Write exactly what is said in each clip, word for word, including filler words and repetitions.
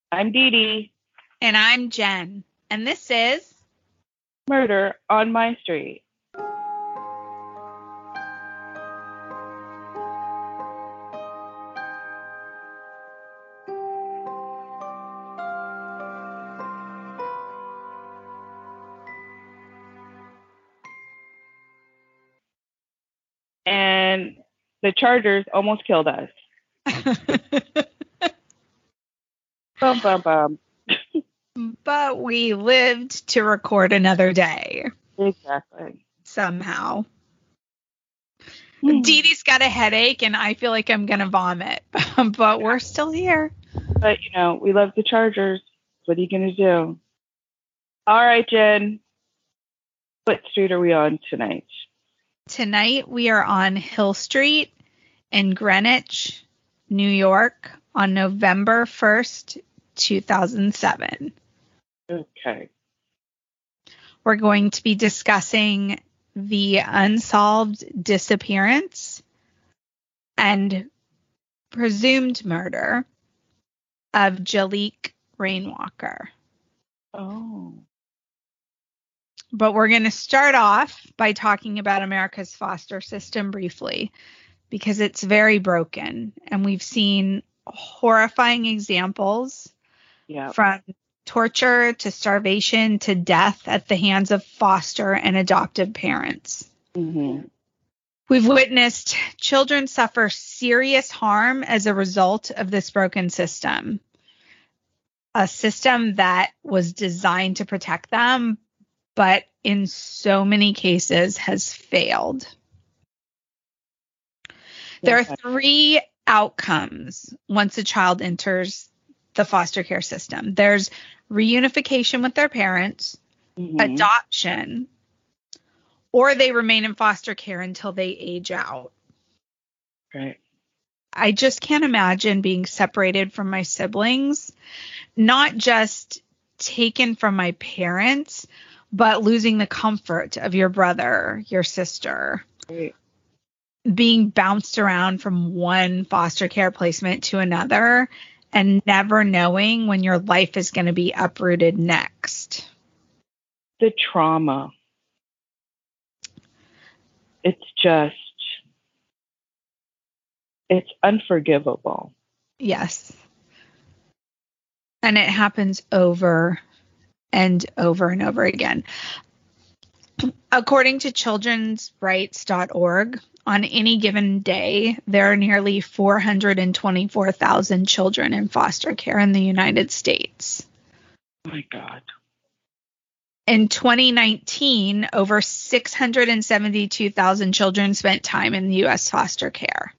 I'm Dee Dee. And I'm Jen. And this is Murder on My Street. And the Chargers almost killed us. Bum, bum, bum. But we lived to record another day. Exactly. Somehow. Dee Dee's got a headache and I feel like I'm going to vomit. But we're still here. But, you know, we love the Chargers. What are you going to do? All right, Jen. What street are we on tonight? Tonight we are on Hill Street in Greenwich, New York on November first, two thousand seven. Okay. We're going to be discussing the unsolved disappearance and presumed murder of Jaliek Rainwalker. Oh. But we're going to start off by talking about America's foster system briefly, because it's very broken. And we've seen horrifying examples Yeah. from torture to starvation to death at the hands of foster and adoptive parents. Mm-hmm. We've witnessed children suffer serious harm as a result of this broken system, a system that was designed to protect them, but in so many cases has failed. There are three outcomes once a child enters the foster care system. There's reunification with their parents, Mm-hmm. adoption, or they remain in foster care until they age out. Right. I just can't imagine being separated from my siblings, not just taken from my parents, but losing the comfort of your brother, your sister, Right. being bounced around from one foster care placement to another and never knowing when your life is going to be uprooted next. The trauma. It's just, it's unforgivable. Yes. And it happens over and over and over again. According to children's rights dot org, on any given day, there are nearly four hundred twenty-four thousand children in foster care in the United States. Oh my God. In twenty nineteen, over six hundred seventy-two thousand children spent time in the U S foster care.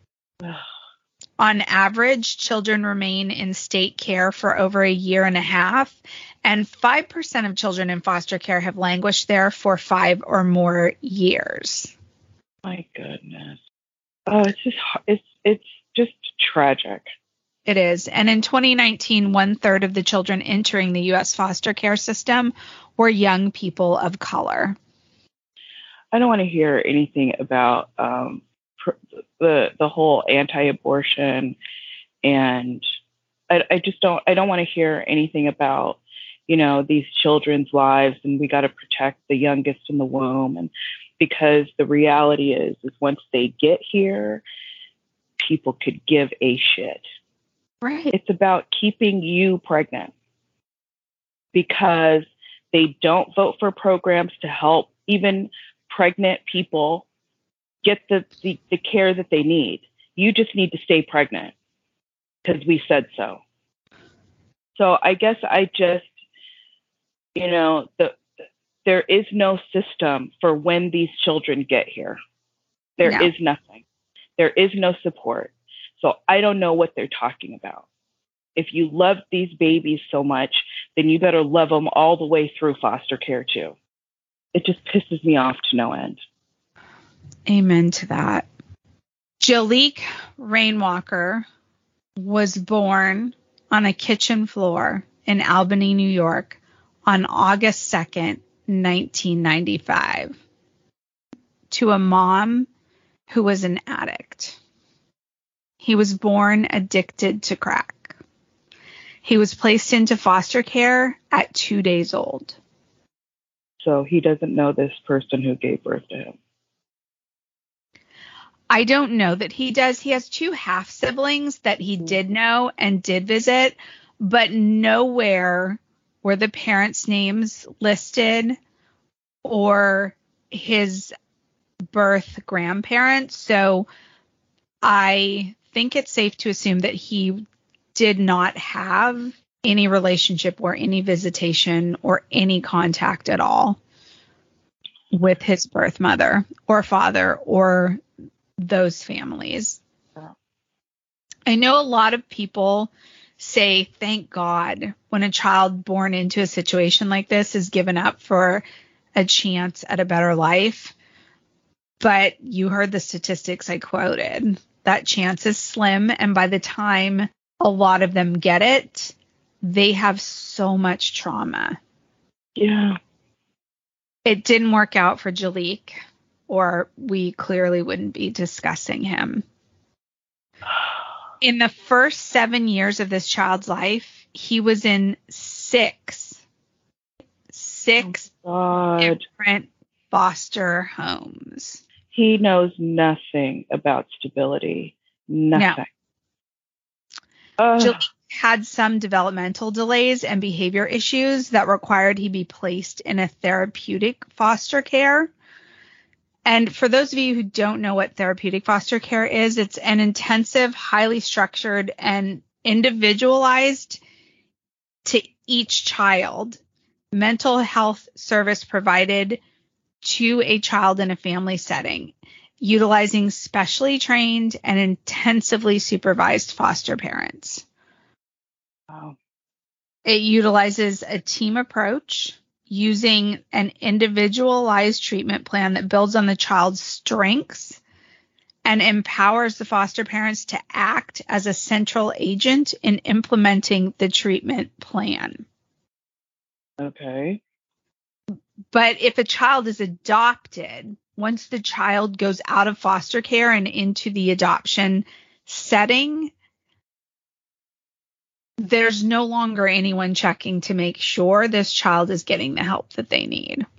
On average, children remain in state care for over a year and a half, and five percent of children in foster care have languished there for five or more years. My goodness. Oh, it's just, it's, it's just tragic. It is. And in twenty nineteen, one third of the children entering the U S foster care system were young people of color. I don't want to hear anything about um, pr- the the whole anti-abortion, and I, I just don't. I don't want to hear anything about, you know, these children's lives, and we got to protect the youngest in the womb, and because the reality is, is once they get here, people could give a shit. Right. It's about keeping you pregnant, because they don't vote for programs to help even pregnant people get the, the, the care that they need. You just need to stay pregnant because we said so. So I guess I just, you know, the there is no system for when these children get here. There No. is nothing. There is no support. So I don't know what they're talking about. If you love these babies so much, then you better love them all the way through foster care too. It just pisses me off to no end. Amen to that. Jaliek Rainwalker was born on a kitchen floor in Albany, New York on August second, nineteen ninety-five, to a mom who was an addict. He was born addicted to crack. He was placed into foster care at two days old. So he doesn't know this person who gave birth to him. I don't know that he does. He has two half siblings that he did know and did visit, but nowhere were the parents' names listed or his birth grandparents. So I think it's safe to assume that he did not have any relationship or any visitation or any contact at all with his birth mother or father or those families. I know a lot of people say, thank God, when a child born into a situation like this is given up for a chance at a better life. But you heard the statistics I quoted. That chance is slim. And by the time a lot of them get it, they have so much trauma. Yeah. It didn't work out for Jaliek, or we clearly wouldn't be discussing him. In the first seven years of this child's life, he was in six, six oh, different foster homes. He knows nothing about stability. Nothing. No. Jaliek had some developmental delays and behavior issues that required he be placed in a therapeutic foster care. And for those of you who don't know what therapeutic foster care is, it's an intensive, highly structured, and individualized to each child mental health service provided to a child in a family setting, utilizing specially trained and intensively supervised foster parents. Wow. It utilizes a team approach, using an individualized treatment plan that builds on the child's strengths and empowers the foster parents to act as a central agent in implementing the treatment plan. Okay. But if a child is adopted, once the child goes out of foster care and into the adoption setting, there's no longer anyone checking to make sure this child is getting the help that they need.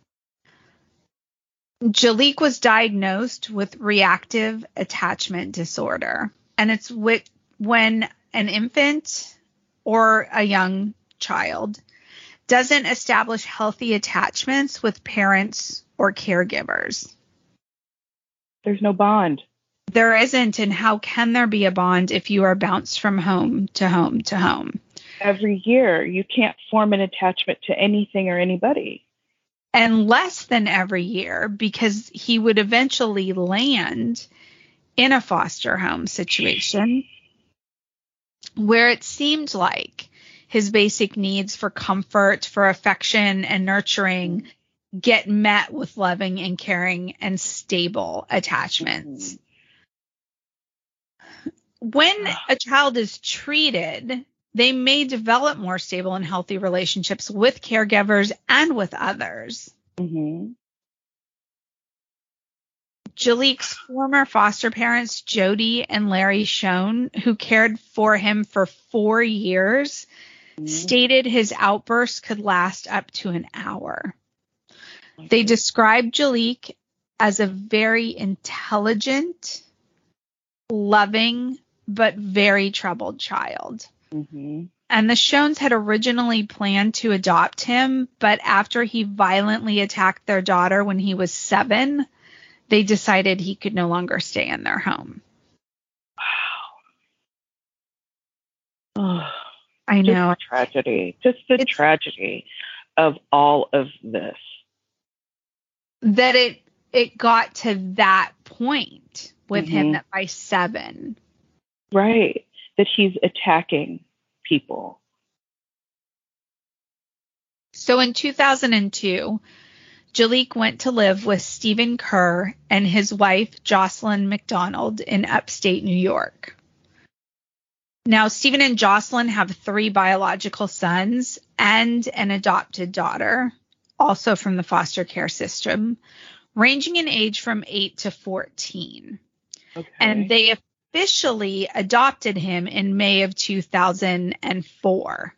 Jaliek was diagnosed with reactive attachment disorder, and it's with, when an infant or a young child doesn't establish healthy attachments with parents or caregivers. There's no bond. There isn't, and how can there be a bond if you are bounced from home to home to home? Every year, you can't form an attachment to anything or anybody. And less than every year, because he would eventually land in a foster home situation where it seemed like his basic needs for comfort, for affection and nurturing get met with loving and caring and stable attachments. When a child is treated, they may develop more stable and healthy relationships with caregivers and with others. Mm-hmm. Jaliek's former foster parents, Jody and Larry Schoen, who cared for him for four years, mm-hmm. stated his outbursts could last up to an hour. Okay. They described Jaliek as a very intelligent, loving, but very troubled child. Mm-hmm. And the Schoens had originally planned to adopt him, but after he violently attacked their daughter when he was seven, they decided he could no longer stay in their home. Wow. Oh, I know. Just tragedy. Just the it's, tragedy of all of this. That it it got to that point with mm-hmm. him that by seven. Right. That he's attacking people. So in two thousand two, Jaliek went to live with Stephen Kerr and his wife, Jocelyn McDonald, in upstate New York. Now, Stephen and Jocelyn have three biological sons and an adopted daughter, also from the foster care system, ranging in age from eight to fourteen. Okay. And they officially adopted him in May of two thousand four.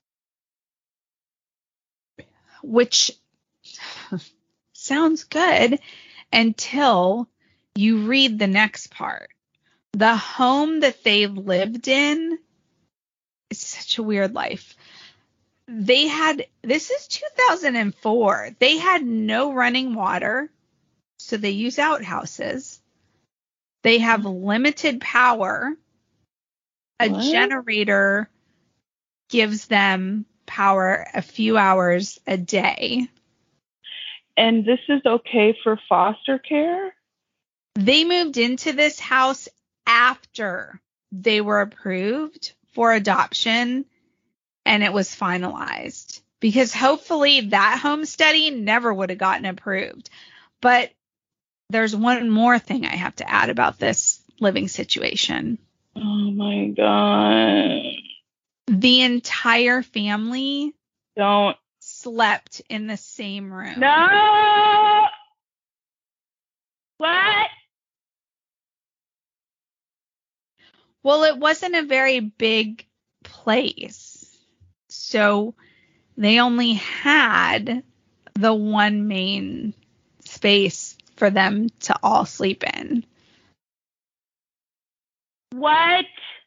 Which sounds good until you read the next part. The home that they lived in is such a weird life. They had, this is two thousand four. They had no running water, so they use outhouses. They have limited power. A What? generator gives them power a few hours a day. And this is okay for foster care? They moved into this house after they were approved for adoption and it was finalized, because hopefully that homesteading never would have gotten approved. But there's one more thing I have to add about this living situation. Oh my God. The entire family Don't. slept in the same room. No! What? Well, it wasn't a very big place. So they only had the one main space for them to all sleep in. What?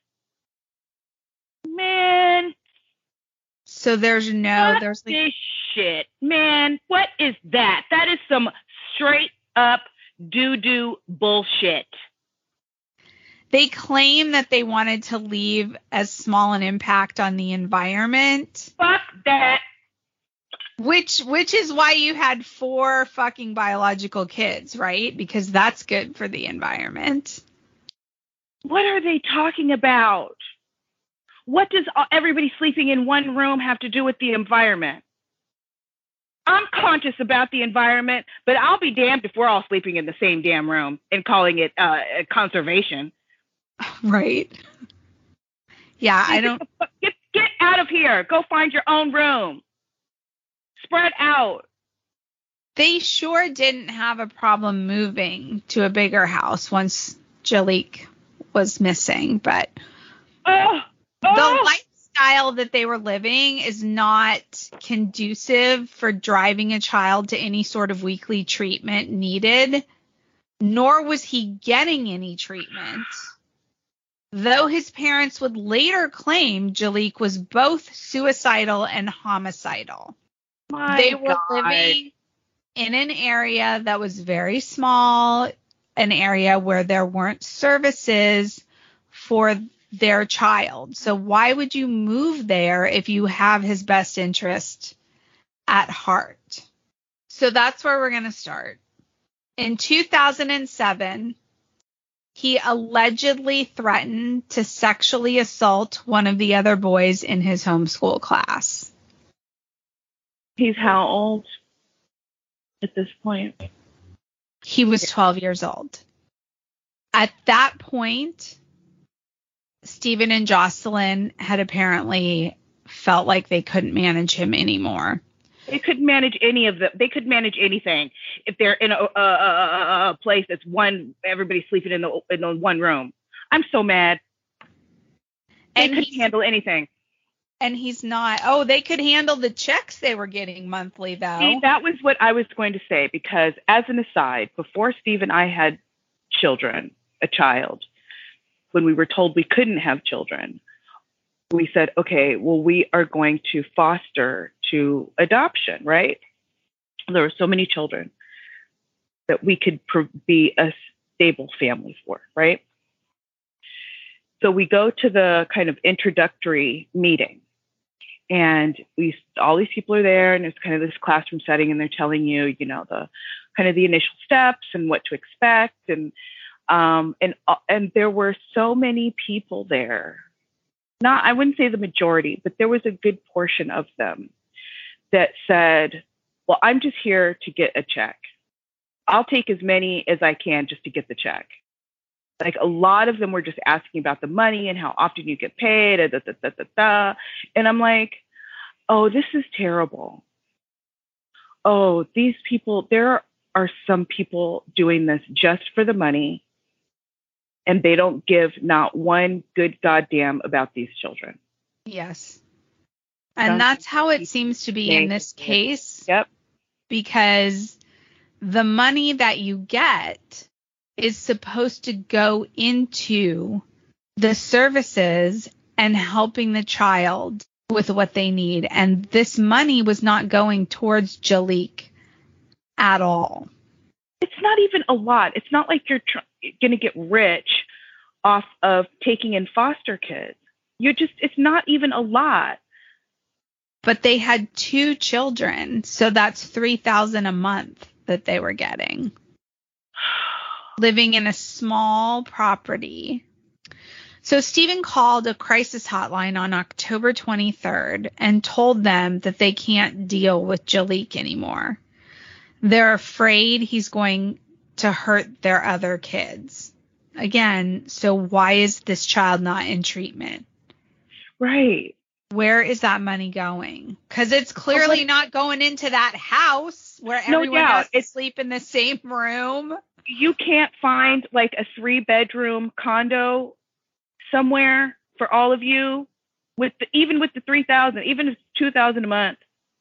Man. So there's no, What there's like, this shit, man. What is that? That is some straight up doo-doo bullshit. they claim that they wanted to leave as small an impact on the environment, Fuck that. which which is why you had four fucking biological kids, right? Because that's good for the environment. What are they talking about? What does everybody sleeping in one room have to do with the environment? I'm conscious about the environment, but I'll be damned if we're all sleeping in the same damn room and calling it uh, conservation. Right. Yeah, I don't. Get, get out of here. Go find your own room. Spread out. They sure didn't have a problem moving to a bigger house once Jaliek was missing, but Oh, the oh. lifestyle that they were living is not conducive for driving a child to any sort of weekly treatment needed, nor was he getting any treatment. Though his parents would later claim Jaliek was both suicidal and homicidal. My They were God. living in an area that was very small, an area where there weren't services for their child. So why would you move there if you have his best interest at heart? So that's where we're going to start. In two thousand seven, he allegedly threatened to sexually assault one of the other boys in his homeschool class. He's how old at this point? He was twelve years old. At that point, Stephen and Jocelyn had apparently felt like they couldn't manage him anymore. They could manage any of them. They could manage anything if they're in a, a, a, a place that's one, everybody's sleeping in the in the one room. I'm so mad. They And could he's- handle anything. And he's not. Oh, they could handle the checks they were getting monthly, though. See, that was what I was going to say, because as an aside, before Steve and I had children, a child, when we were told we couldn't have children, we said, okay, well, we are going to foster to adoption, right? There were so many children that we could pr- be a stable family for, right? So we go to the kind of introductory meeting, and we all these people are there, and it's kind of this classroom setting, and they're telling you, you know, the kind of the initial steps and what to expect, and um, and and there were so many people there. Not, I wouldn't say the majority, but there was a good portion of them that said, well, I'm just here to get a check. I'll take as many as I can just to get the check. Like, a lot of them were just asking about the money and how often you get paid, da, da, da, da, da, da. And I'm like, oh, this is terrible. Oh, these people, there are some people doing this just for the money. and they don't give not one good goddamn about these children. Yes. And that's how it seems to be in this case. Yep. Because the money that you get is supposed to go into the services and helping the child with what they need. And this money was not going towards Jaliek at all. It's not even a lot. It's not like you're tr- going to get rich off of taking in foster kids. You're just, it's not even a lot. But they had two children, so that's three thousand dollars a month that they were getting. Living in a small property. So Stephen called a crisis hotline on October twenty-third and told them that they can't deal with Jaliek anymore. They're afraid he's going to hurt their other kids. Again, so why is this child not in treatment? Right. Where is that money going? Because it's clearly oh, not going into that house where everyone no doubt. has to it's, sleep in the same room. You can't find like a three bedroom condo somewhere for all of you with the, even with the three thousand, even if it's two thousand a month.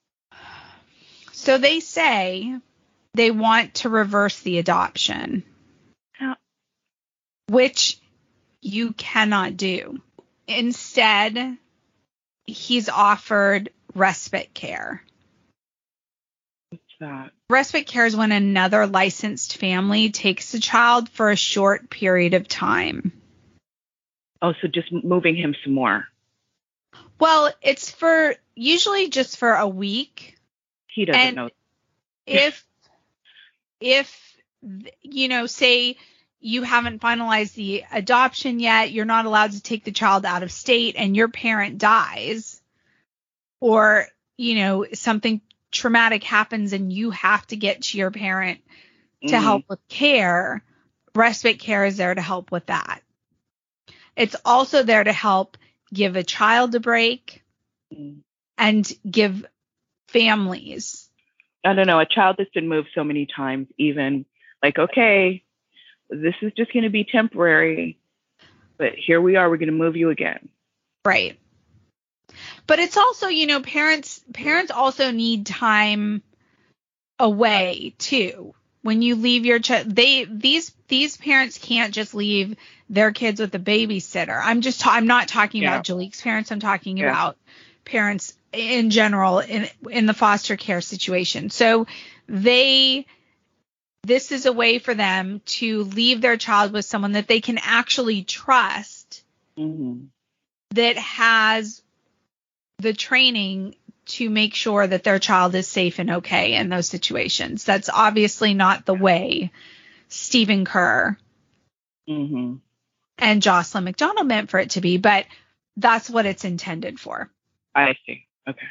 So they say they want to reverse the adoption, yeah. which you cannot do. Instead, he's offered respite care. What's that? Respite care is when another licensed family takes a child for a short period of time. Oh, so just moving him some more. Well, it's for usually just for a week. He doesn't and know. if, if, you know, say you haven't finalized the adoption yet, you're not allowed to take the child out of state and your parent dies, or, you know, something traumatic happens and you have to get to your parent to mm-hmm. help with care, respite care is there to help with that. It's also there to help give a child a break mm-hmm. and give families. I don't know, a child that's been moved so many times, even like, okay, this is just going to be temporary, but here we are, we're going to move you again. Right. But it's also, you know, parents, parents also need time away too. When you leave your child, they, these, these parents can't just leave their kids with a babysitter. I'm just, ta- I'm not talking yeah. about Jaliek's parents. I'm talking yeah. about parents in general in, in the foster care situation. So they, this is a way for them to leave their child with someone that they can actually trust mm-hmm. that has the training to make sure that their child is safe and okay in those situations. That's obviously not the way Stephen Kerr mm-hmm. and Jocelyn McDonald meant for it to be, but that's what it's intended for. I see. Okay.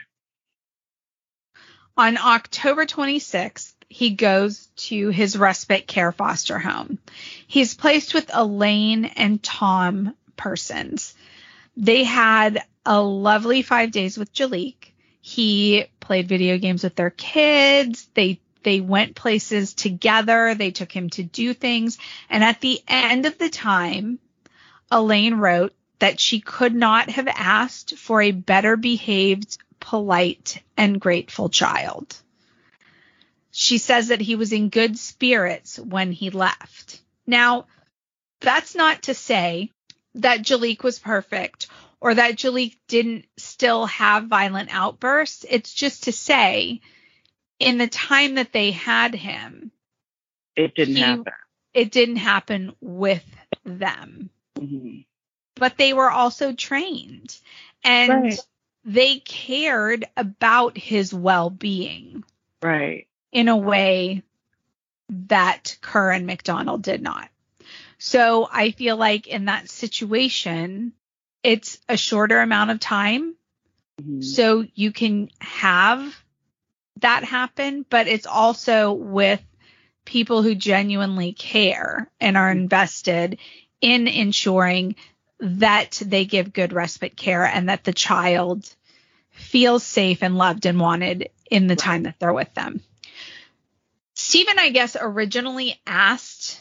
On October twenty-sixth, he goes to his respite care foster home. He's placed with Elaine and Tom Persons. They had a lovely five days with Jaliek. He played video games with their kids. They they went places together. They took him to do things. And at the end of the time, Elaine wrote that she could not have asked for a better behaved, polite, and grateful child. She says that he was in good spirits when he left. Now, that's not to say that Jaliek was perfect or that Jaliek didn't still have violent outbursts. It's just to say, in the time that they had him, it didn't he, happen. It didn't happen with them. Mm-hmm. But they were also trained, and right. they cared about his well-being. Right. In a way that Kerr and McDonald did not. So I feel like in that situation, it's a shorter amount of time. Mm-hmm. So you can have that happen, but it's also with people who genuinely care and are invested in ensuring that they give good respite care and that the child feels safe and loved and wanted in the time that they're with them. Stephen, I guess, originally asked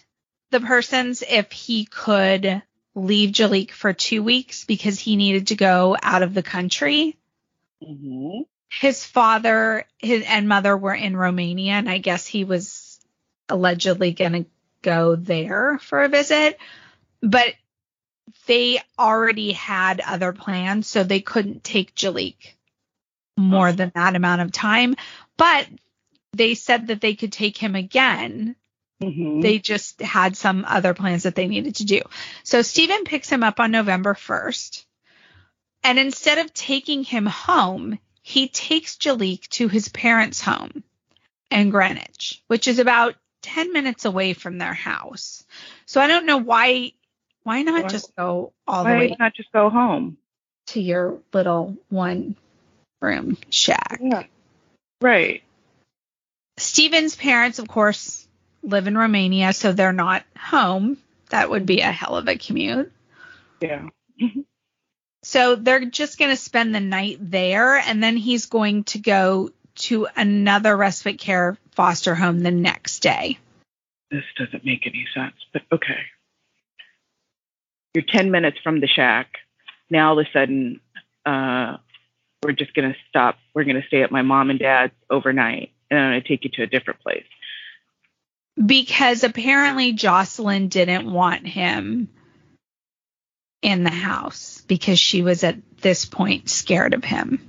the persons if he could leave Jalik for two weeks because he needed to go out of the country. Mm-hmm. His father his, and mother were in Romania, and I guess he was allegedly going to go there for a visit. But they already had other plans, so they couldn't take Jalik more than that amount of time. But they said that they could take him again. Mm-hmm. They just had some other plans that they needed to do. So Stephen picks him up on November first. And instead of taking him home, he takes Jalik to his parents' home in Greenwich, which is about ten minutes away from their house. So I don't know why, why not Why- just go all Why the way not just go home? to your little one room shack? Yeah. Right. Stephen's parents, of course, live in Romania, so they're not home. That would be a hell of a commute. Yeah. So they're just going to spend the night there, and then he's going to go to another respite care foster home the next day. This doesn't make any sense, but okay. You're ten minutes from the shack. Now all of a sudden, uh, we're just going to stop. We're going to stay at my mom and dad's overnight, and I'm going to take you to a different place. Because apparently Jocelyn didn't want him in the house because she was at this point scared of him.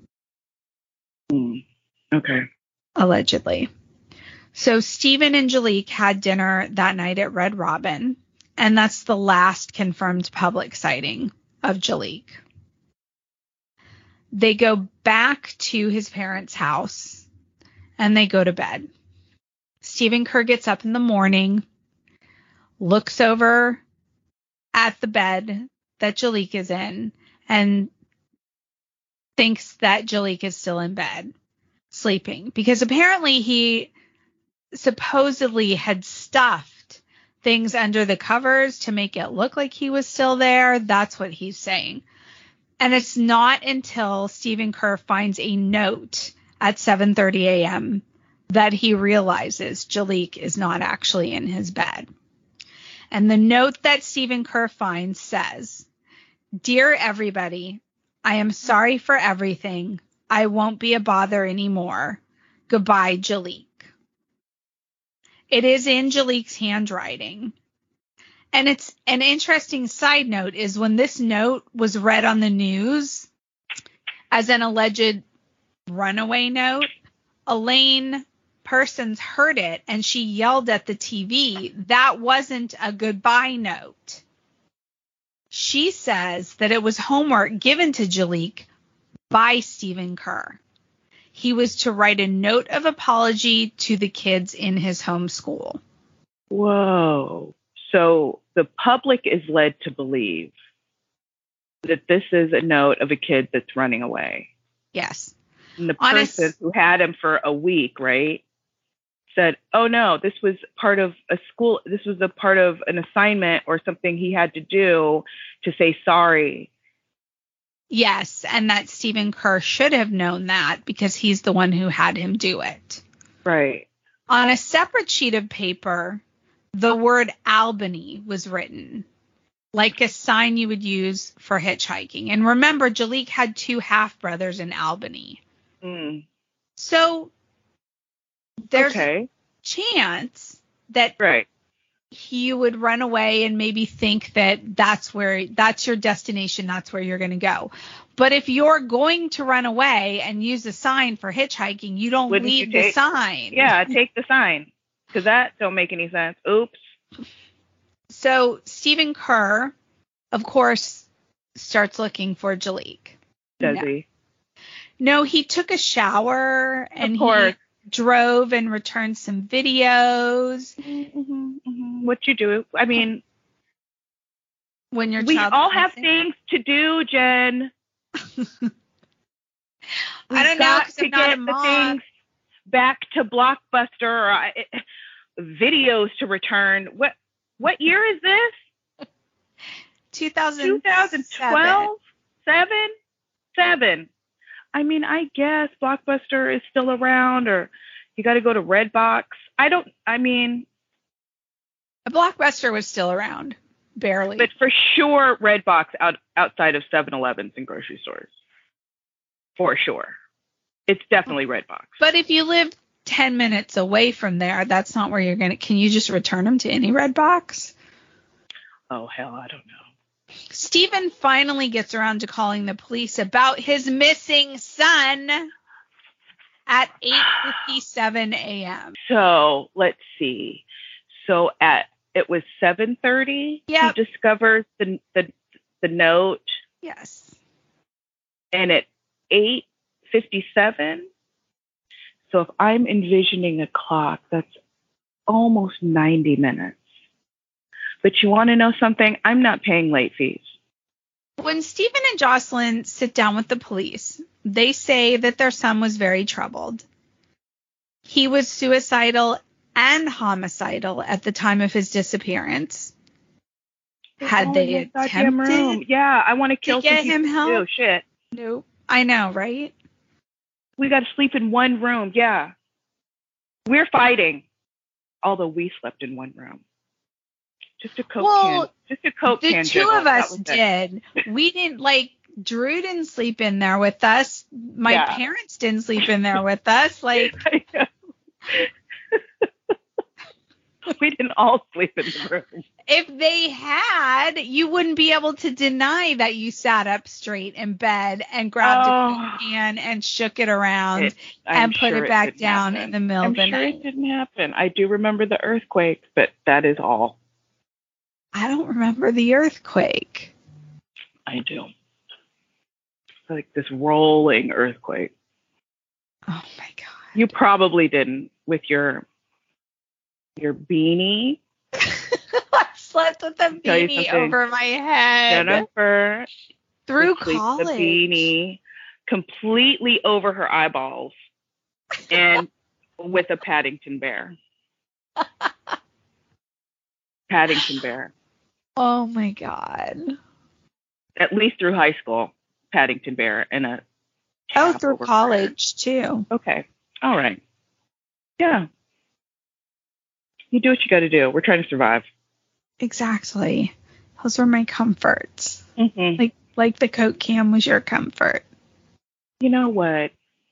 Mm. Okay. Allegedly. So Stephen and Jalik had dinner that night at Red Robin, and that's the last confirmed public sighting of Jalik. They go back to his parents' house, and they go to bed. Stephen Kerr gets up in the morning, looks over at the bed that Jalik is in, and thinks that Jalik is still in bed, sleeping. Because apparently he supposedly had stuffed things under the covers to make it look like he was still there. That's what he's saying. And it's not until Stephen Kerr finds a note at seven thirty a.m. that he realizes Jalik is not actually in his bed. And the note that Stephen Kerr finds says, "Dear everybody, I am sorry for everything. I won't be a bother anymore. Goodbye, Jalik." It is in Jalik's handwriting. And it's an interesting side note is when this note was read on the news as an alleged runaway note, Elaine Persons heard it and she yelled at the T V, "That wasn't a goodbye note." She says that it was homework given to Jalik by Stephen Kerr. He was to write a note of apology to the kids in his home school. Whoa. So the public is led to believe that this is a note of a kid that's running away. Yes. And the Honest- person who had him for a week, right, said, oh, no, this was part of a school. This was a part of an assignment or something he had to do to say sorry. Yes, and that Stephen Kerr should have known that because he's the one who had him do it. Right. On a separate sheet of paper, the word Albany was written, like a sign you would use for hitchhiking. And remember, Jalik had two half-brothers in Albany. Mm. So there's Okay. a chance that Right. you would run away and maybe think that that's where that's your destination, that's where you're going to go. But if you're going to run away and use a sign for hitchhiking, you don't Wouldn't leave you the take- sign. Yeah, take the sign. Because that don't make any sense. Oops. So Stephen Kerr, of course, starts looking for Jalik. Does no. he? No, he took a shower and Of course. he drove and returned some videos. Mm-hmm, mm-hmm. What you do? I mean, When your we child all is have missing. things to do, Jen. I don't know, got 'cause to I'm not get a the mom. things back to Blockbuster. Or, uh, videos to return. What what year is this? two thousand twenty twelve? Seven? Seven. I mean, I guess Blockbuster is still around, or you got to go to Redbox. I don't. I mean, A Blockbuster was still around. Barely. But for sure, Redbox out, outside of seven elevens and grocery stores. For sure. It's definitely Redbox. But if you live ten minutes away from there, that's not where you're going to... Can you just return them to any Redbox? Oh, hell, I don't know. Stephen finally gets around to calling the police about his missing son at eight fifty-seven a.m. So, let's see. So, at it was seven thirty. Yep. He discovers the, the, the note. Yes. And at eight fifty-seven. So if I'm envisioning a clock, that's almost ninety minutes. But you want to know something? I'm not paying late fees. When Stephen and Jocelyn sit down with the police, they say that their son was very troubled. He was suicidal and homicidal at the time of his disappearance. Had oh, they attempted room. Yeah, I want to kill to get some him people help? too. Shit. Nope. I know, right? We got to sleep in one room. Yeah. We're fighting. Although we slept in one room. Just a Coke well, can. Just a Coke the can. The two jiggle. of us did. We didn't, like, Drew didn't sleep in there with us. My yeah. parents didn't sleep in there with us. Like, we didn't all sleep in the room. If they had, you wouldn't be able to deny that you sat up straight in bed and grabbed oh, a Coke can and shook it around it, and put sure it back it down happen. in the middle I'm of the sure night. It didn't happen. I do remember the earthquake, but that is all. I don't remember the earthquake. I do. It's like this rolling earthquake. Oh my God. You probably didn't with your your beanie. I slept with a beanie over my head. Jennifer through college. The beanie completely over her eyeballs and with a Paddington bear. Paddington bear. Oh my God. At least through high school, Paddington bear and a Oh, through college too. Okay. All right. Yeah. You do what you got to do. We're trying to survive. Exactly. Those were my comforts. Mm-hmm. Like like the Coke can was your comfort. You know what?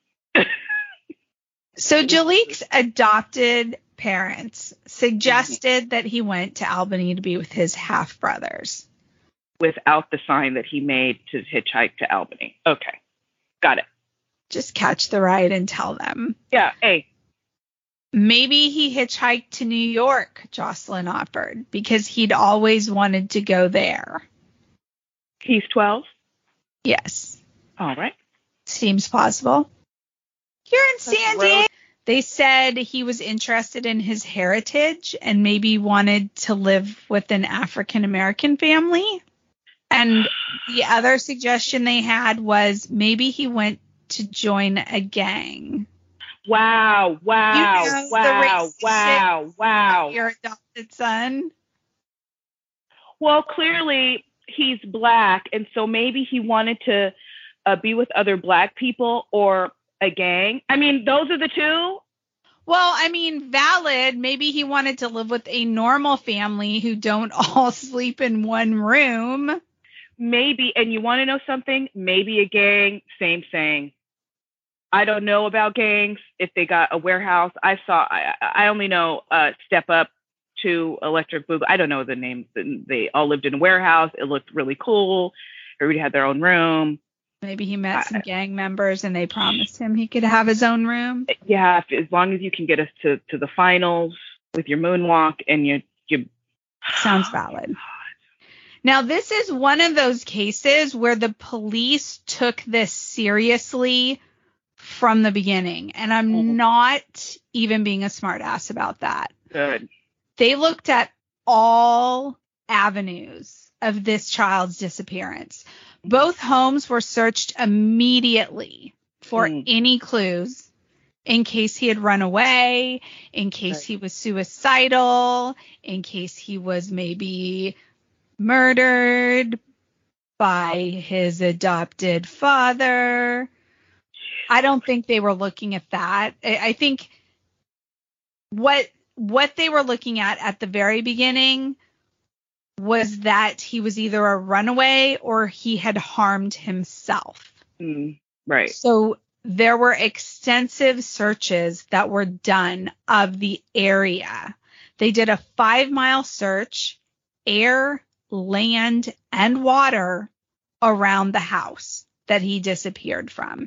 So Jalik's adopted parents suggested mm-hmm. that he went to Albany to be with his half brothers. Without the sign that he made to hitchhike to Albany. Okay. Got it. Just catch the ride and tell them. Yeah. Hey. Maybe he hitchhiked to New York, Jocelyn offered, because he'd always wanted to go there. He's twelve? Yes. All right. Seems possible. You're in San Diego. They said he was interested in his heritage and maybe wanted to live with an African-American family. And the other suggestion they had was maybe he went to join a gang. Wow, wow, you know, wow, wow, wow. Your adopted son. Well, clearly he's black, and so maybe he wanted to uh, be with other black people or a gang. I mean, those are the two. Well, I mean, valid. Maybe he wanted to live with a normal family who don't all sleep in one room. Maybe, and you want to know something? Maybe a gang, same thing. I don't know about gangs. If they got a warehouse, I saw. I, I only know uh, Step Up to Electric Boogaloo. I don't know the names. They all lived in a warehouse. It looked really cool. Everybody had their own room. Maybe he met some I, gang members and they promised him he could have his own room. Yeah, if, as long as you can get us to, to the finals with your moonwalk and you you. Sounds valid. Now, this is one of those cases where the police took this seriously from the beginning. And I'm mm-hmm. not even being a smartass about that. Good. They looked at all avenues of this child's disappearance. Both homes were searched immediately for mm. any clues in case he had run away, in case right. he was suicidal, in case he was maybe murdered by his adopted father. I don't think they were looking at that. I think what what they were looking at at the very beginning was that he was either a runaway or he had harmed himself. Mm, right. So there were extensive searches that were done of the area. They did a five mile search, air, land, and water around the house that he disappeared from.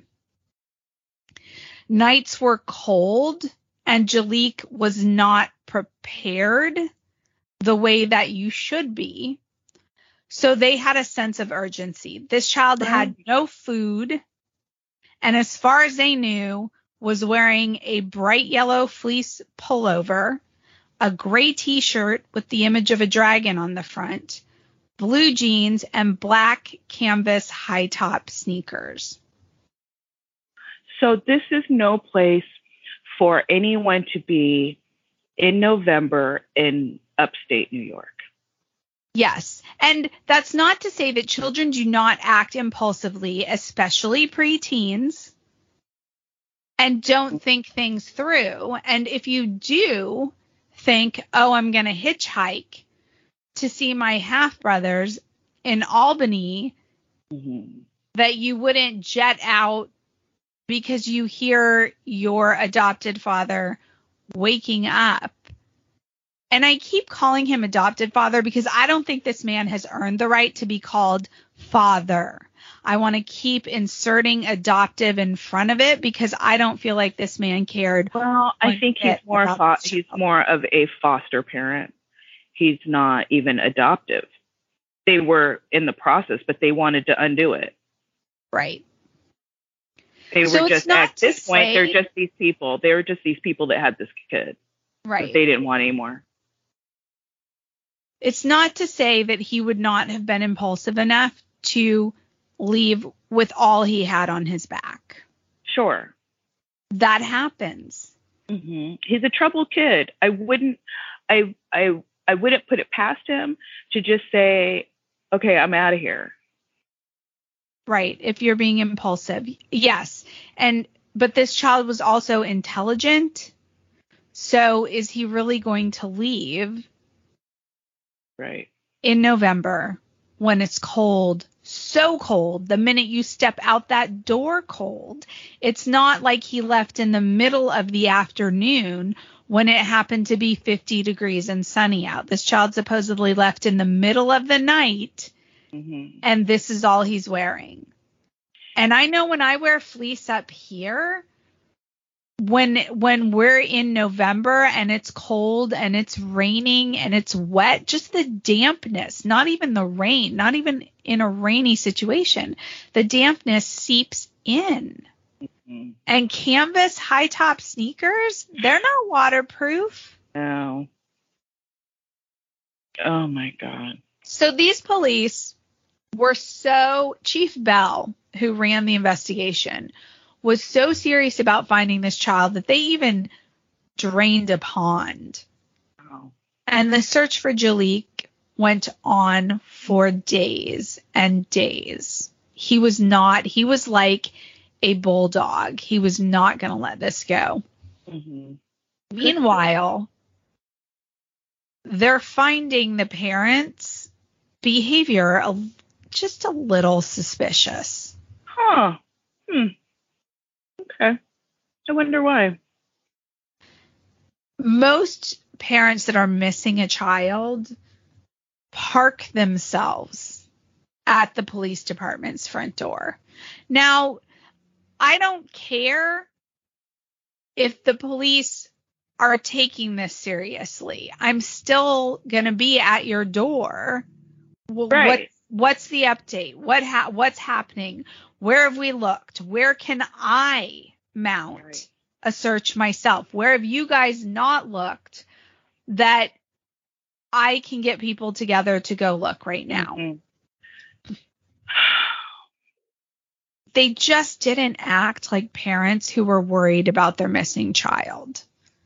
Nights were cold and Jaliek was not prepared the way that you should be. So they had a sense of urgency. This child Right. had no food, and as far as they knew, was wearing a bright yellow fleece pullover, a gray t-shirt with the image of a dragon on the front, blue jeans, and black canvas high-top sneakers. So this is no place for anyone to be in November in upstate New York. Yes. And that's not to say that children do not act impulsively, especially preteens, and don't think things through. And if you do think, oh, I'm going to hitchhike to see my half-brothers in Albany, Mm-hmm. that you wouldn't jet out because you hear your adopted father waking up. And I keep calling him adopted father because I don't think this man has earned the right to be called father. I want to keep inserting adoptive in front of it because I don't feel like this man cared. Well, I one think he's bit more about fo- this he's child. more of a foster parent. He's not even adoptive. They were in the process, but they wanted to undo it. Right. They So were it's just not at to this point, say- they're just these people. They were just these people that had this kid. That Right. they didn't want anymore. It's not to say that he would not have been impulsive enough to leave with all he had on his back. Sure. That happens. hmm He's a troubled kid. I wouldn't, I, I, I wouldn't put it past him to just say, okay, I'm out of here. Right. If you're being impulsive. Yes. And, but this child was also intelligent. So is he really going to leave Right. in November when it's cold, so cold, the minute you step out that door cold? It's not like he left in the middle of the afternoon when it happened to be fifty degrees and sunny out. This child supposedly left in the middle of the night, hmm and this is all he's wearing. And I know when I wear fleece up here, when when we're in November and it's cold and it's raining and it's wet, just the dampness, not even the rain, not even in a rainy situation, the dampness seeps in. hmm And canvas high top sneakers, they're not waterproof. No. Oh my God. So these police were so, Chief Bell, who ran the investigation, was so serious about finding this child that they even drained a pond. Wow. And the search for Jaliek went on for days and days. He was not, he was like a bulldog. He was not going to let this go. hmm Meanwhile, they're finding the parents' behavior a, just a little suspicious. Huh. Hmm. Okay. I wonder why. Most parents that are missing a child park themselves at the police department's front door. Now, I don't care if the police are taking this seriously. I'm still going to be at your door. W- Right. What, what's the update? What ha- what's happening? Where have we looked? Where can I mount Right. a search myself? Where have you guys not looked that I can get people together to go look right now? Mhm. They just didn't act like parents who were worried about their missing child.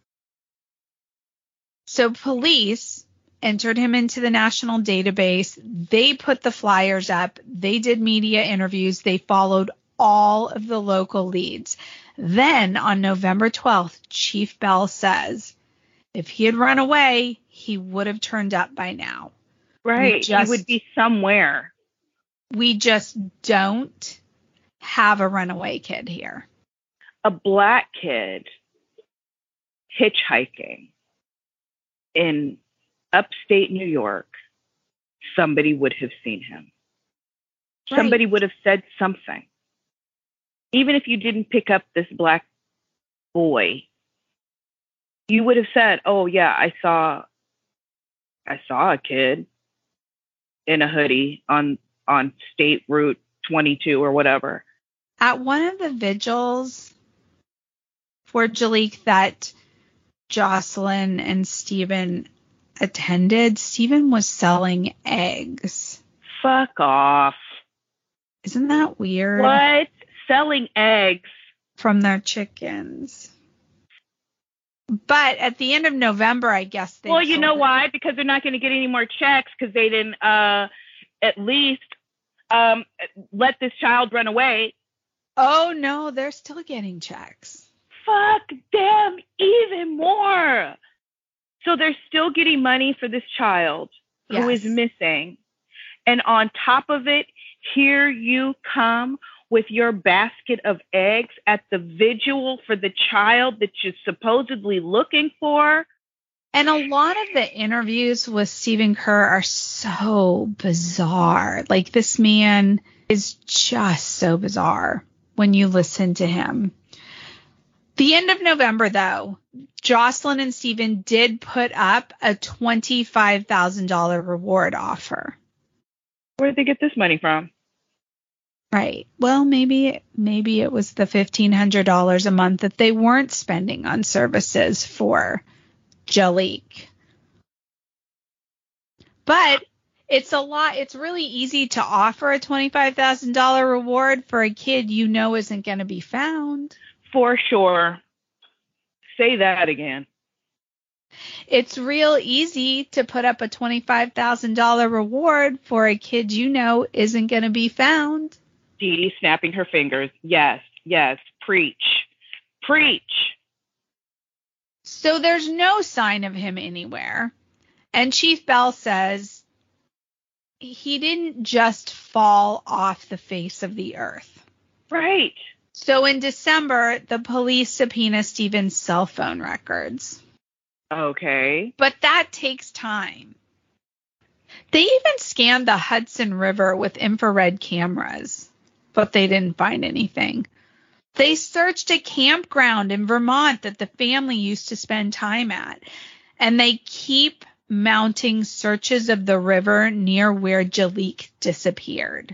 So police entered him into the national database. They put the flyers up. They did media interviews. They followed all of the local leads. Then on November twelfth, Chief Bell says, If he had run away, he would have turned up by now. Right. Just, he would be somewhere. We just don't have a runaway kid here. A black kid hitchhiking in upstate New York, somebody would have seen him. Right. Somebody would have said something. Even if you didn't pick up this black boy, you would have said, oh yeah, I saw I saw a kid in a hoodie on on State Route twenty-two or whatever. At one of the vigils for Jaliek that Jocelyn and Stephen attended, Stephen was selling eggs. Fuck off. Isn't that weird? What? Selling eggs? From their chickens. But at the end of November, I guess they. Well, you know it. why? Because they're not going to get any more checks because they didn't uh, at least um, let this child run away. Oh, no, they're still getting checks. Fuck them even more. So they're still getting money for this child who yes. is missing. And on top of it, here you come with your basket of eggs at the vigil for the child that you're supposedly looking for. And a lot of the interviews with Stephen Kerr are so bizarre. Like, this man is just so bizarre when you listen to him. The end of November, though, Jocelyn and Stephen did put up a twenty-five thousand dollars reward offer. Where did they get this money from? Right. Well, maybe maybe it was the fifteen hundred dollars a month that they weren't spending on services for Jaliek. But it's a lot. It's really easy to offer a twenty-five thousand dollars reward for a kid you know isn't going to be found. For sure. Say that again. It's real easy to put up a twenty-five thousand dollars reward for a kid you know isn't going to be found. Dee Dee snapping her fingers. Yes, yes. Preach. Preach. So there's no sign of him anywhere. And Chief Bell says he didn't just fall off the face of the earth. Right. So in December, the police subpoena Stephen's cell phone records. Okay. But that takes time. They even scanned the Hudson River with infrared cameras, but they didn't find anything. They searched a campground in Vermont that the family used to spend time at, and they keep mounting searches of the river near where Jaliek disappeared.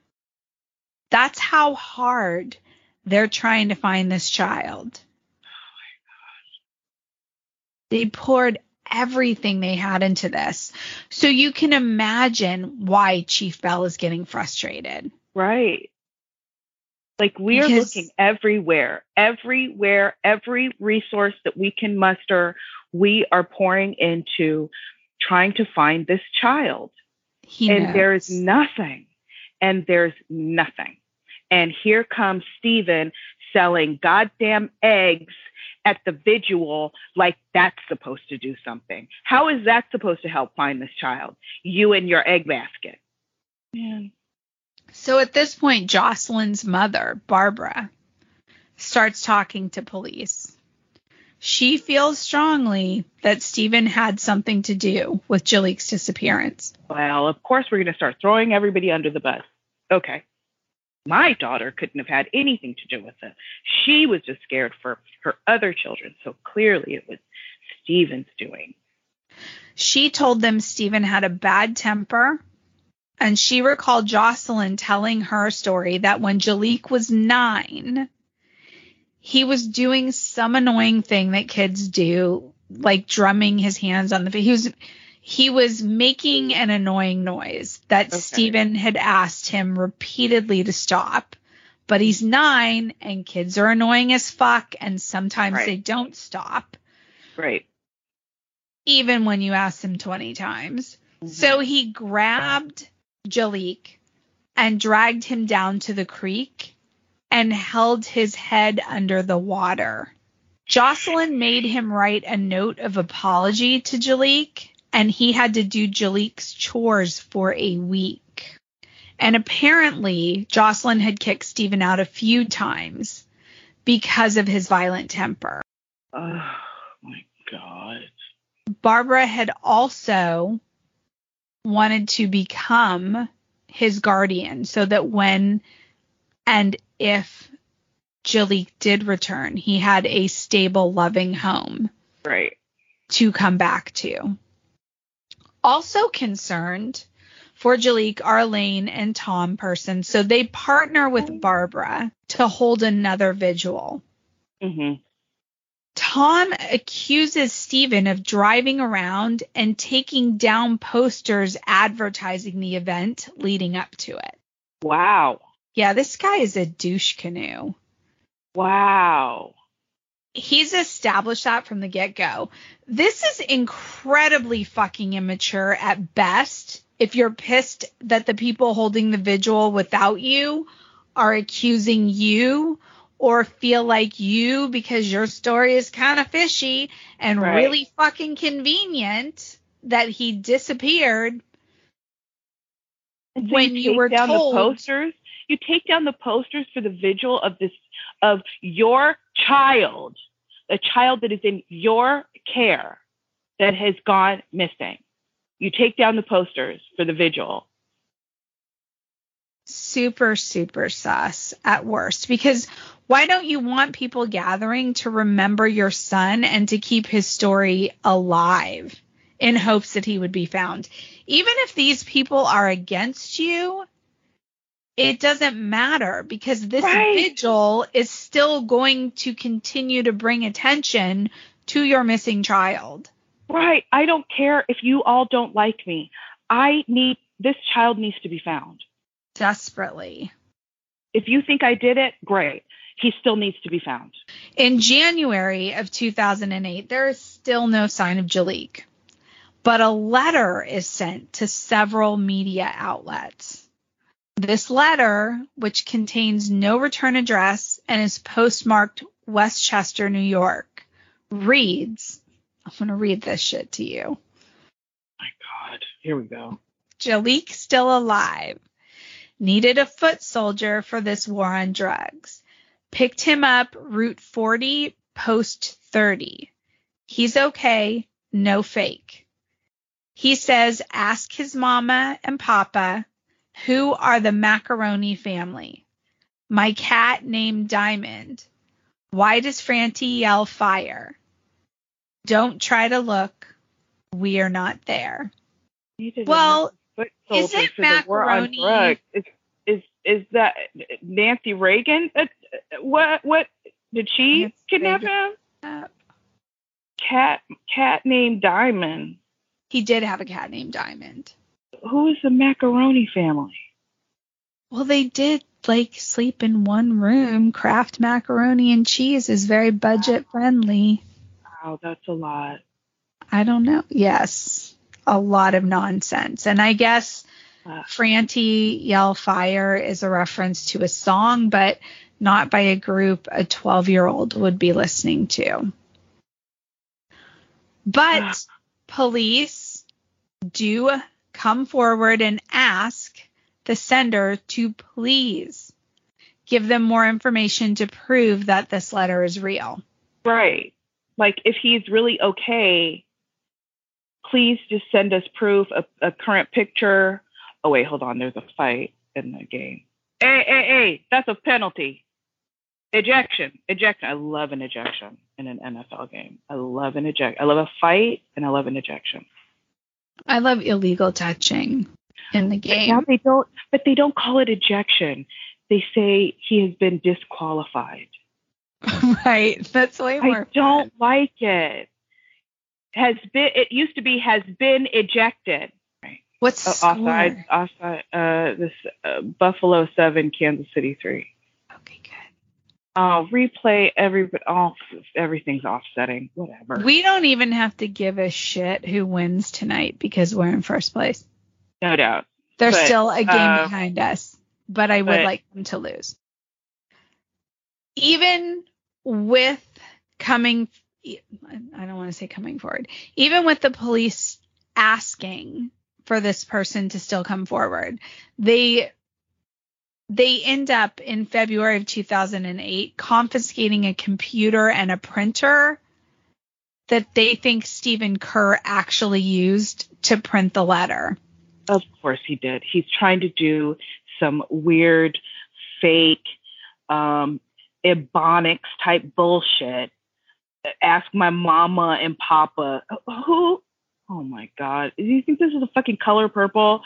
That's how hard they're trying to find this child. Oh my gosh. They poured everything they had into this. So you can imagine why Chief Bell is getting frustrated. Right. Like, we are Because, looking everywhere, everywhere, every resource that we can muster, we are pouring into trying to find this child. He and knows. There's nothing. And there's nothing. And here comes Stephen selling goddamn eggs at the vigil like that's supposed to do something. How is that supposed to help find this child? You and your egg basket. Man. So at this point, Jocelyn's mother, Barbara, starts talking to police. She feels strongly that Stephen had something to do with Jaliek's disappearance. Well, of course, we're going to start throwing everybody under the bus. Okay. My daughter couldn't have had anything to do with it. She was just scared for her other children. So clearly it was Stephen's doing. She told them Stephen had a bad temper. And she recalled Jocelyn telling her story that when Jaliek was nine, he was doing some annoying thing that kids do, like drumming his hands on the face. He was, he was making an annoying noise that okay. Stephen had asked him repeatedly to stop. But he's nine, and kids are annoying as fuck, and sometimes right. they don't stop. Right. Even when you ask them twenty times. Mm-hmm. So he grabbed Jaliek and dragged him down to the creek and held his head under the water Jocelyn made him write a note of apology to Jaliek, and he had to do Jaliek's chores for a week. And apparently, Jocelyn had kicked Stephen out a few times because of his violent temper. Oh, my God. Barbara had also wanted to become his guardian so that when and if Jaliek did return, he had a stable, loving home. Right. To come back to. Also concerned for Jaliek are Elaine and Tom Person, so they partner with Barbara to hold another vigil. Mm-hmm. Tom accuses Stephen of driving around and taking down posters advertising the event leading up to it. Wow. Yeah, this guy is a douche canoe. Wow. He's established that from the get-go. This is incredibly fucking immature at best if you're pissed that the people holding the vigil without you are accusing you or feel like you, because your story is kind of fishy and right. really fucking convenient that he disappeared and so when you, you were down told. The posters, you take down the posters for the vigil of this of your child, a child that is in your care that has gone missing. You take down the posters for the vigil. Super, super sus at worst, because why don't you want people gathering to remember your son and to keep his story alive in hopes that he would be found? Even if these people are against you, it doesn't matter, because this right. vigil is still going to continue to bring attention to your missing child. Right. I don't care if you all don't like me. I need, this child needs to be found. Desperately. If you think I did it, great. He still needs to be found. In January of two thousand eight, there is still no sign of Jaliek, but a letter is sent to several media outlets. This letter, which contains no return address and is postmarked Westchester, New York, reads, I'm going to read this shit to you. My God, here we go. Jaliek still alive. Needed a foot soldier for this war on drugs. Picked him up Route forty, post thirty. He's okay, no fake. He says, ask his mama and papa, who are the Macaroni family. My cat named Diamond. Why does Franti yell fire? Don't try to look. We are not there. Well, is it Macaroni? Is, is is that Nancy Reagan? Uh, what what did she Nancy kidnap Reagan. him? Cat cat named Diamond. He did have a cat named Diamond. Who is the Macaroni family? Well, they did like sleep in one room. Kraft macaroni and cheese is very budget friendly. Wow, that's a lot. I don't know. Yes, a lot of nonsense. And I guess uh, Franti Yell Fire is a reference to a song, but not by a group a twelve-year-old would be listening to. But uh, police do come forward and ask the sender to please give them more information to prove that this letter is real. Right. Like, if he's really okay, please just send us proof, a, a current picture. Oh, wait, hold on. There's a fight in the game. Hey, hey, hey, that's a penalty. Ejection. Ejection. I love an ejection in an N F L game. I love an ejection. I love a fight, and I love an ejection. I love illegal touching in the game. But now they don't, but they don't call it ejection. They say he has been disqualified. Right. That's way more. I don't fun. like it. Has been. It used to be has been ejected. Right. What's uh, offside? Offside. Uh, this uh, Buffalo seven, Kansas City three. Okay, good. Oh, replay every. Oh, everything's offsetting. Whatever. We don't even have to give a shit who wins tonight because we're in first place. No doubt. There's but, still a game uh, behind us, but I would but, like them to lose. Even with coming, I don't want to say coming forward, even with the police asking for this person to still come forward, they they end up in February of two thousand eight confiscating a computer and a printer that they think Stephen Kerr actually used to print the letter. Of course he did. He's trying to do some weird, fake, um, Ebonics type bullshit. Ask my mama and papa. Who? Oh my God. Do you think this is a fucking Color Purple?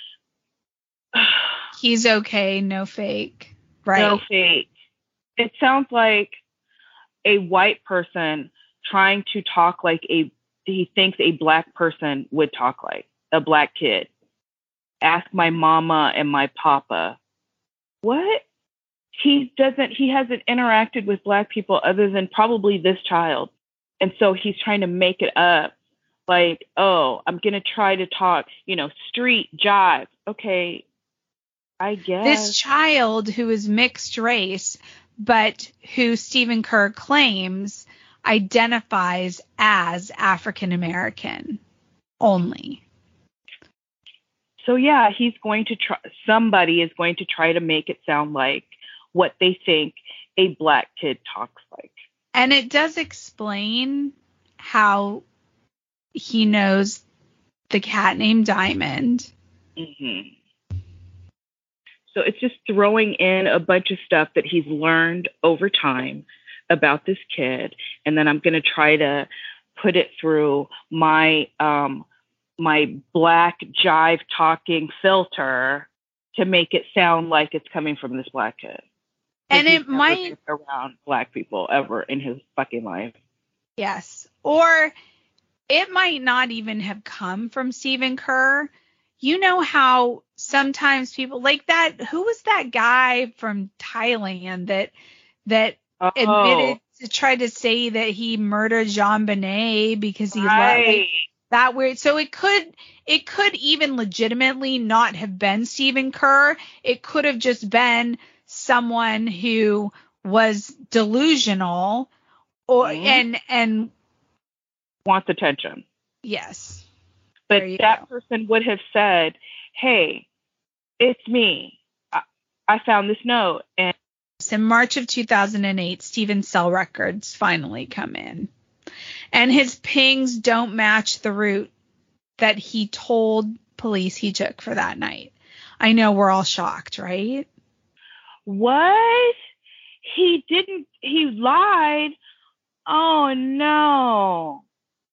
He's okay. No fake. Right. No fake. It sounds like a white person trying to talk like a, he thinks a black person would talk like, a black kid. Ask my mama and my papa. What? He doesn't, he hasn't interacted with black people other than probably this child. And so he's trying to make it up. Like, oh, I'm going to try to talk, you know, street jive. Okay, I guess. This child who is mixed race, but who Stephen Kerr claims identifies as African American only. So, yeah, he's going to try, somebody is going to try to make it sound like what they think a black kid talks like. And it does explain how he knows the cat named Diamond. Mm-hmm. So it's just throwing in a bunch of stuff that he's learned over time about this kid. And then I'm going to try to put it through my, um, my black jive talking filter to make it sound like it's coming from this black kid. And it might around black people ever in his fucking life. Yes. Or it might not even have come from Stephen Kerr. You know how sometimes people like that. Who was that guy from Thailand that that oh. admitted to try to say that he murdered JonBenet because he right. loved that weird? So it could it could even legitimately not have been Stephen Kerr. It could have just been someone who was delusional or mm-hmm. and and wants attention. Yes. But that go. person would have said, hey, it's me. I, I found this note. And in March of two thousand eight, Stephen's cell records finally come in. And his pings don't match the route that he told police he took for that night. I know we're all shocked, right? What? He didn't, he lied. Oh no.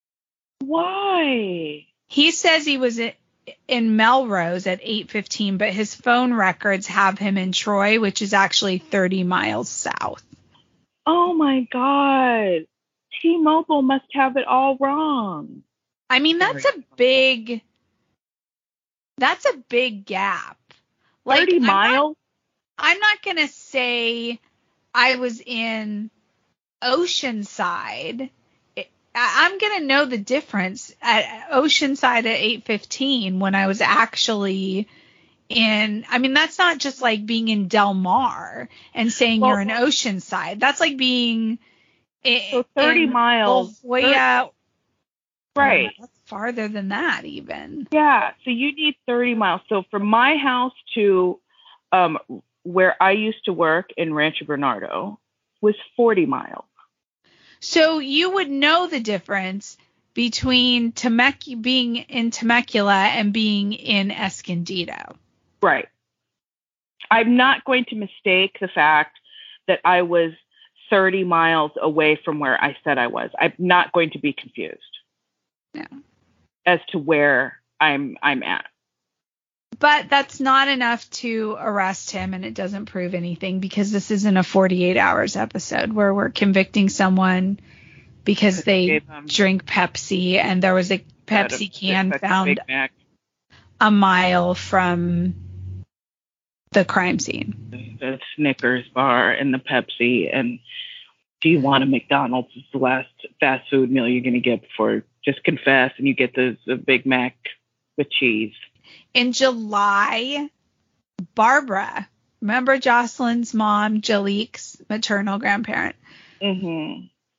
Why? He says he was in Melrose at eight fifteen, but his phone records have him in Troy, which is actually thirty miles south. Oh my God. T-Mobile must have it all wrong. I mean, that's a big, that's a big gap. Like, thirty miles? I'm not, not going to say I was in Oceanside. I'm going to know the difference at Oceanside at eight fifteen when I was actually in, I mean, that's not just like being in Del Mar and saying well, you're in Oceanside. That's like being in, so thirty in miles. La Jolla. Right. Oh, that's farther than that even. Yeah. So you need thirty miles. So from my house to um, where I used to work in Rancho Bernardo was forty miles. So you would know the difference between Temec- being in Temecula and being in Escondido. Right. I'm not going to mistake the fact that I was thirty miles away from where I said I was. I'm not going to be confused. No. As to where I'm I'm at. But that's not enough to arrest him, and it doesn't prove anything because this isn't a forty-eight hours episode where we're convicting someone because they drink Pepsi and there was a Pepsi can found a mile from the crime scene. The Snickers bar and the Pepsi, and do you want a McDonald's? It's the last fast food meal you're going to get before. Just confess and you get the, the Big Mac with cheese. In July, Barbara, remember Jocelyn's mom, Jaliek's maternal grandparent, mm-hmm.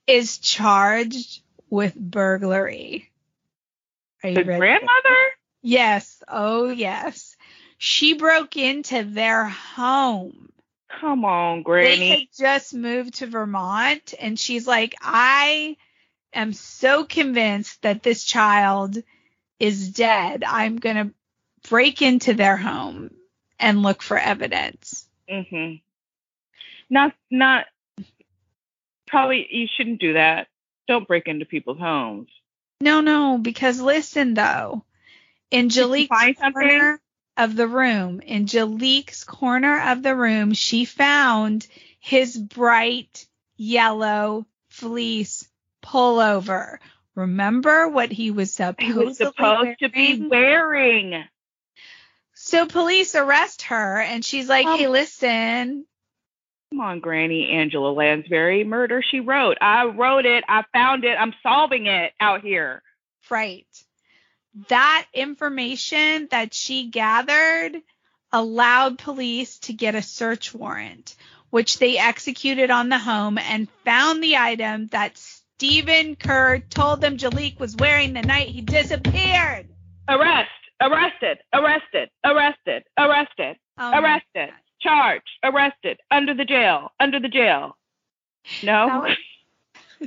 is charged with burglary. Are you The ready? grandmother? Yes. Oh, yes. She broke into their home. Come on, They Granny. had just moved to Vermont, and she's like, I am so convinced that this child is dead. I'm going to break into their home and look for evidence. Mm-hmm. Not, not, probably you shouldn't do that. Don't break into people's homes. No, no, because listen, though. In Jaliek's corner of the room, in Jaliek's corner of the room, she found his bright yellow fleece pullover. Remember what he was supposed, he was supposed to be wearing. So police arrest her, and she's like, um, hey, listen. Come on, Granny Angela Lansbury. Murder, she wrote. I wrote it. I found it. I'm solving it out here. Right. That information that she gathered allowed police to get a search warrant, which they executed on the home and found the item that Stephen Kerr told them Jaliek was wearing the night he disappeared. Arrest, arrested, arrested, arrested, arrested, oh arrested, charged, arrested, under the jail, under the jail. No? Was-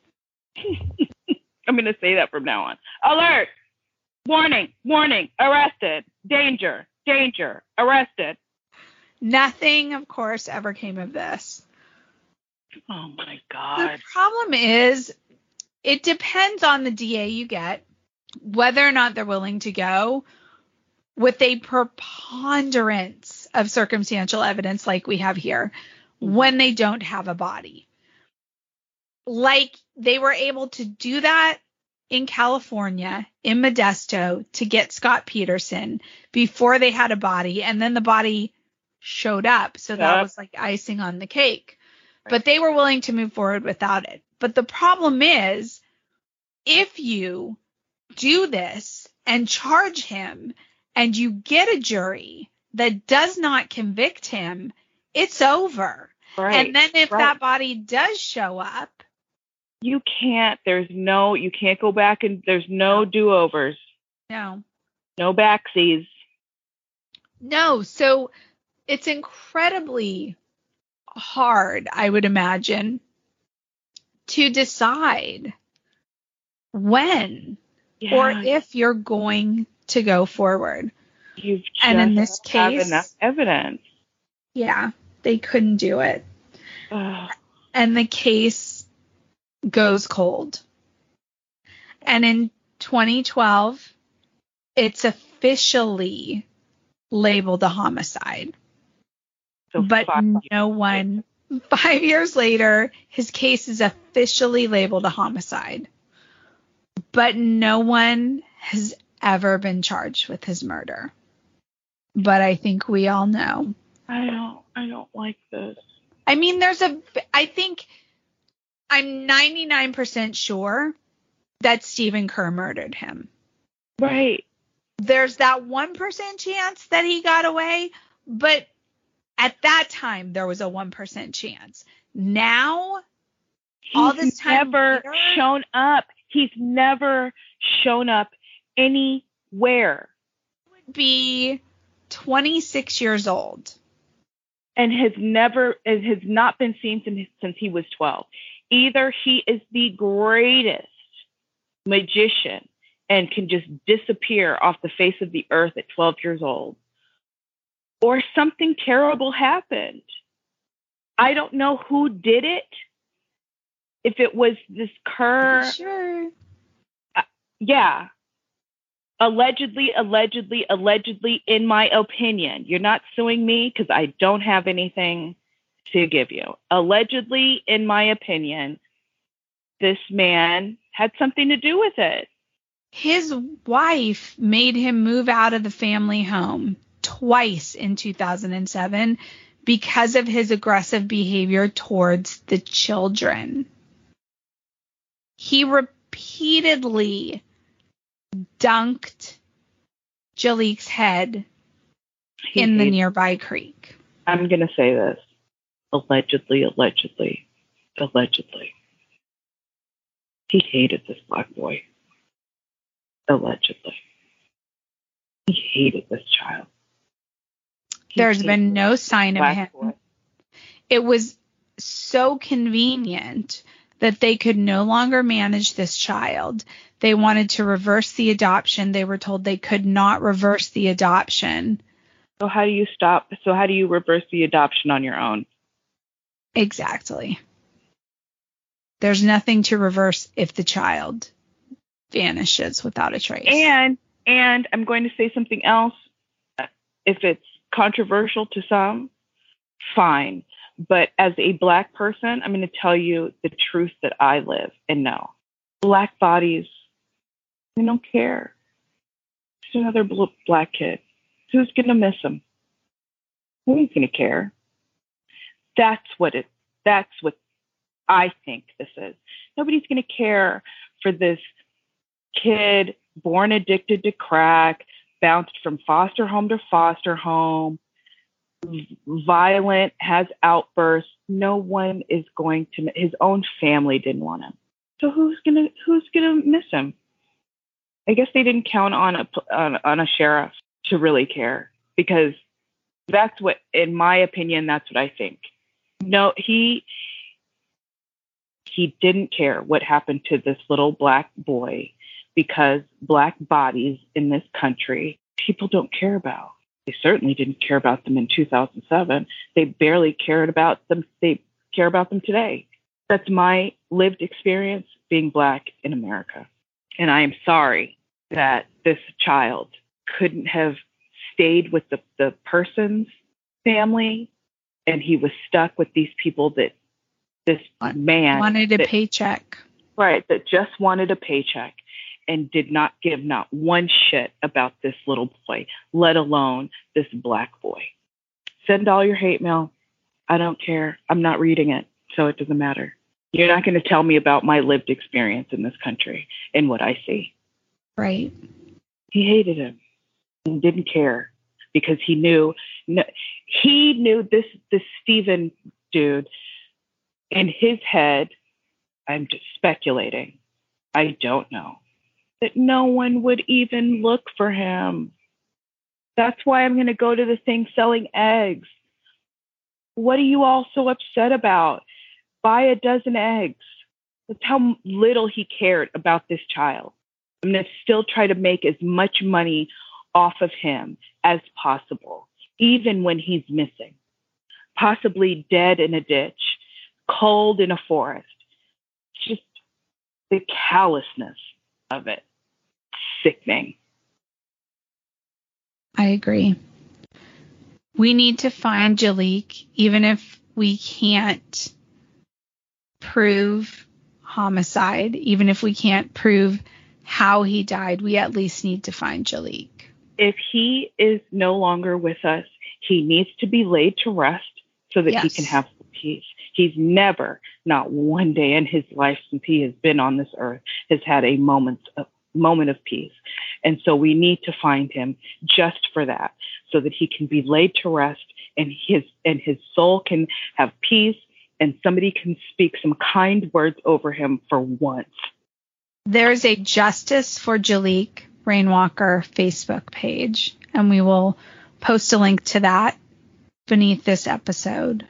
I'm going to say that from now on. Alert. Warning, warning, arrested, danger, danger, arrested. Nothing, of course, ever came of this. Oh, my God. The problem is it depends on the D A you get, whether or not they're willing to go with a preponderance of circumstantial evidence like we have here when they don't have a body. Like they were able to do that in California, in Modesto, to get Scott Peterson before they had a body, and then the body showed up. So that yep. was like icing on the cake. Right. But they were willing to move forward without it. But the problem is, if you do this and charge him and you get a jury that does not convict him, it's over. Right. And then if right. that body does show up, you can't, there's no, you can't go back and there's no do-overs. No. No backsies. No. So it's incredibly hard, I would imagine, to decide when yeah. or if you're going to go forward. You've just and in this have case, enough evidence. Yeah, they couldn't do it. Ugh. And the case goes cold. And in twenty twelve, it's officially labeled a homicide. So but no one, five years later, his case is officially labeled a homicide. But no one has ever been charged with his murder. But I think we all know. I don't, I don't like this. I mean, there's a, I think, I'm ninety-nine percent sure that Stephen Kerr murdered him. Right. There's that one percent chance that he got away, but at that time, there was a one percent chance. Now, He's all this time never later, shown up. He's never shown up anywhere. He would be twenty-six years old. And has never, and has not been seen since, since he was twelve. Either he is the greatest magician and can just disappear off the face of the earth at twelve years old, or something terrible happened. I don't know who did it. If it was this Kerr. Sure. Uh, yeah. Allegedly, allegedly, allegedly, in my opinion. You're not suing me because I don't have anything to give you. Allegedly, in my opinion, this man had something to do with it. His wife made him move out of the family home twice in two thousand seven because of his aggressive behavior towards the children. He repeatedly dunked Jaliek's head he in the nearby creek. I'm going to say this. Allegedly, allegedly, allegedly. He hated this black boy, allegedly. He hated this child. He There's been no sign of him. Boy. It was so convenient that they could no longer manage this child. They wanted to reverse the adoption. They were told they could not reverse the adoption. So how do you stop? So how do you reverse the adoption on your own? Exactly. There's nothing to reverse if the child vanishes without a trace. And and I'm going to say something else. If it's controversial to some, fine. But as a black person, I'm going to tell you the truth that I live and know. Black bodies, they don't care. It's another bl- black kid. Who's going to miss him? Who's going to care? That's what it. That's what I think this is. Nobody's going to care for this kid born addicted to crack, bounced from foster home to foster home, violent, has outbursts. No one is going to. His own family didn't want him. So who's gonna who's gonna miss him? I guess they didn't count on a on, on a sheriff to really care, because that's what, in my opinion, that's what I think. No, he he didn't care what happened to this little black boy, because black bodies in this country, people don't care about. They certainly didn't care about them in two thousand seven. They barely cared about them. They care about them today. That's my lived experience being black in America. And I am sorry that this child couldn't have stayed with the, the person's family, and he was stuck with these people that this man wanted a that, paycheck. Right, that just wanted a paycheck and did not give not one shit about this little boy, let alone this black boy. Send all your hate mail. I don't care. I'm not reading it, so it doesn't matter. You're not going to tell me about my lived experience in this country and what I see. Right. He hated him and didn't care, because he knew he knew this this Stephen dude in his head. I'm just speculating. I don't know. That no one would even look for him. That's why I'm going to go to the thing selling eggs. What are you all so upset about? Buy a dozen eggs. That's how little he cared about this child. I'm going to still try to make as much money off of him as possible, even when he's missing, possibly dead in a ditch, cold in a forest. Just the callousness of it. Sickening. I agree. We need to find Jaliek, even if we can't prove homicide, even if we can't prove how he died, we at least need to find Jaliek. If he is no longer with us, he needs to be laid to rest so that yes. he can have peace. He's never, not one day in his life since he has been on this earth, has had a moment of, moment of peace. And so we need to find him just for that, so that he can be laid to rest and his and his soul can have peace, and somebody can speak some kind words over him for once. There's a Justice for Jaliek Rainwalker Facebook page, and we will post a link to that beneath this episode.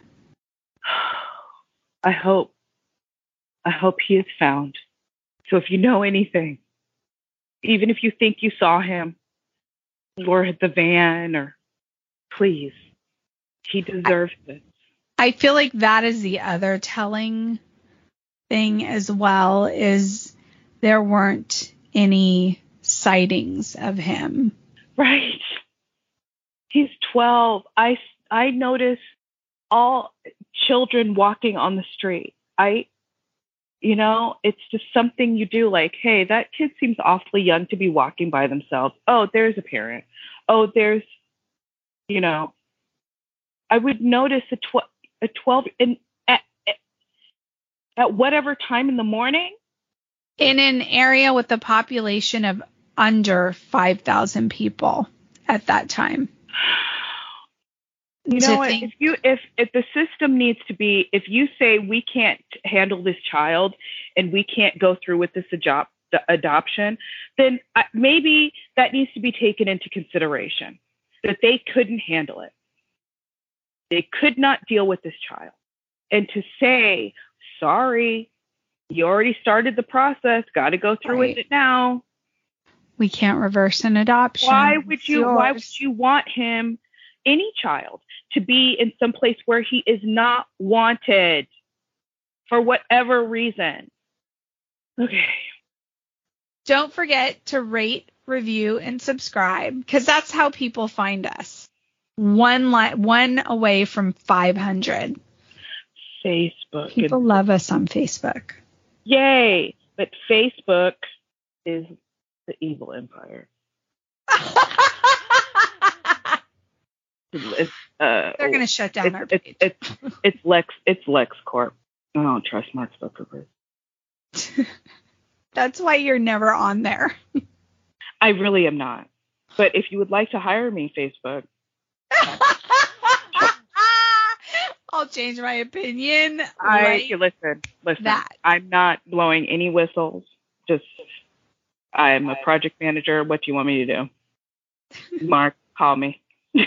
I hope, I hope he is found. So if you know anything, even if you think you saw him or at the van, or please, he deserves I, it. I feel like that is the other telling thing as well, is there weren't any sightings of him. Right. He's twelve. I, I noticed all children walking on the street. I, you know, it's just something you do, like, hey, that kid seems awfully young to be walking by themselves. Oh, there's a parent. Oh, there's, you know, I would notice a, tw- a twelve in, at, at whatever time in the morning. In an area with a population of under five thousand people at that time. You know what? think- If you if if the system needs to be, if you say we can't handle this child and we can't go through with this adop- the adoption, then uh, maybe that needs to be taken into consideration. That they couldn't handle it. They could not deal with this child. And to say, sorry, you already started the process, got to go through Right. with it now. We can't reverse an adoption. Why would It's you why yours. would you want him, any child, to be in some place where he is not wanted for whatever reason? Okay. Don't forget to rate, review, and subscribe, because that's how people find us. One li- one away from five hundred. Facebook. People and- love us on Facebook. Yay. But Facebook is the evil empire. It's, uh, They're gonna shut down it's, our it's, page. it's, it's Lex. It's LexCorp. I don't trust Mark Zuckerberg. That's why you're never on there. I really am not. But if you would like to hire me, Facebook, I'll change my opinion. I right listen. Listen. that. I'm not blowing any whistles. Just I'm a project manager. What do you want me to do? Mark, call me.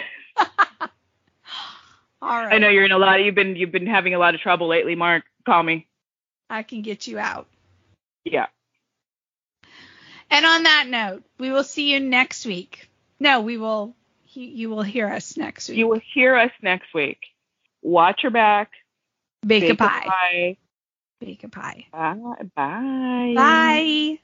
All right. I know you're in a lot. You've been you've been having a lot of trouble lately, Mark. Call me. I can get you out. Yeah. And on that note, we will see you next week. No, we will. You, you will hear us next week. You will hear us next week. Watch your back. Bake a Bake a pie. pie. Bake a pie. Bye. Bye. Bye.